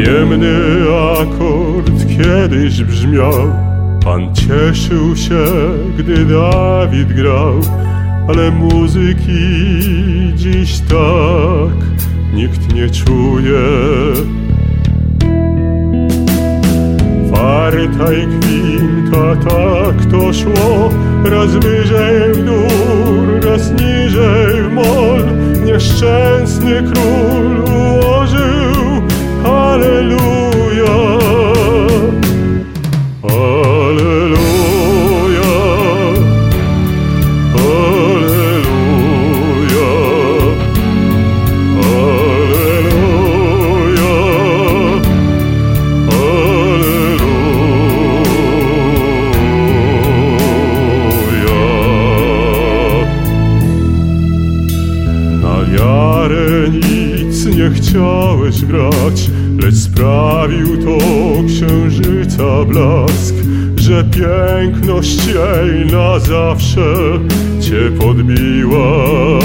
Tajemny akord kiedyś brzmiał, Pan cieszył się, gdy Dawid grał, ale muzyki dziś tak nikt nie czuje. Warta i kwinta, tak to szło, raz wyżej w dur, raz niżej w mol. Nieszczęsny król ułożył Alleluja, Alleluja, Alleluja, Alleluja, Alleluja. Na wiarę nic nie chciałeś brać, lecz sprawił to księżyca blask, że piękność jej na zawsze cię podbiła.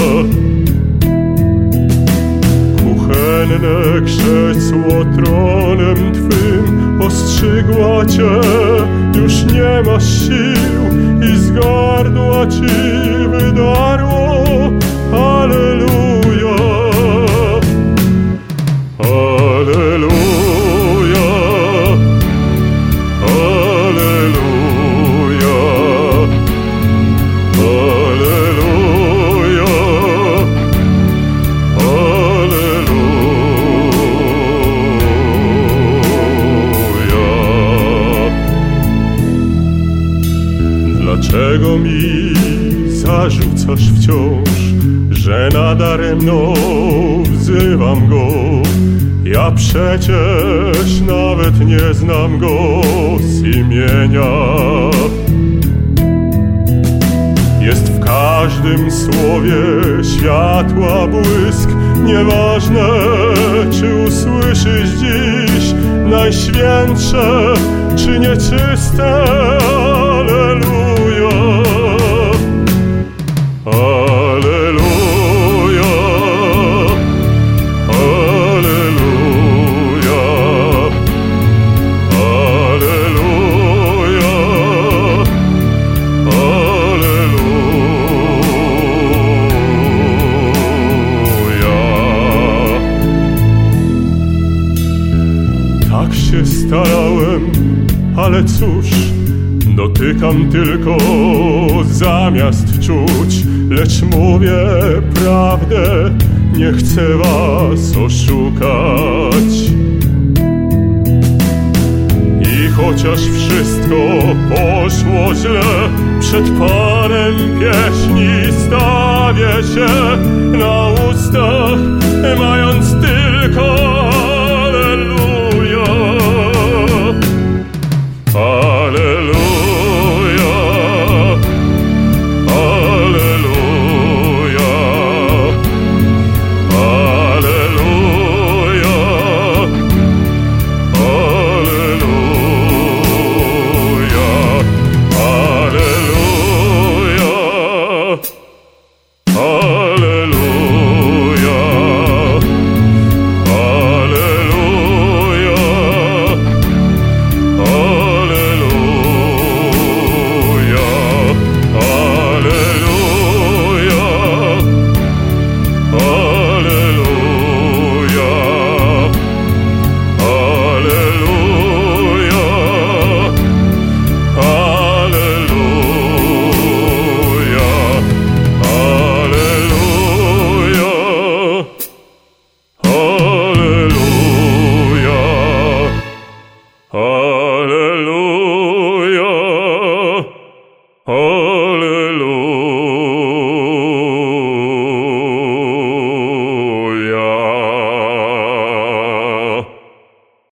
Kuchenne krzesło tronem twym ostrzygła cię, już nie masz sił i z gardła ci wydarło Alleluja, Alleluja, Alleluja, Alleluja, Alleluja. Dlaczego mi zarzucasz wciąż, że nadaremno wzywam go? Ja przecież nawet nie znam go z imienia. Jest w każdym słowie światła błysk, nieważne czy usłyszysz dziś najświętsze czy nieczyste Alleluja, Alleluja, Alleluja, Alleluja, Alleluja. Tak się starałem, ale cóż, dotykam tylko zamiast czuć, lecz mówię prawdę, nie chcę was oszukać. I chociaż wszystko poszło źle, przed Panem pieśni stawię się na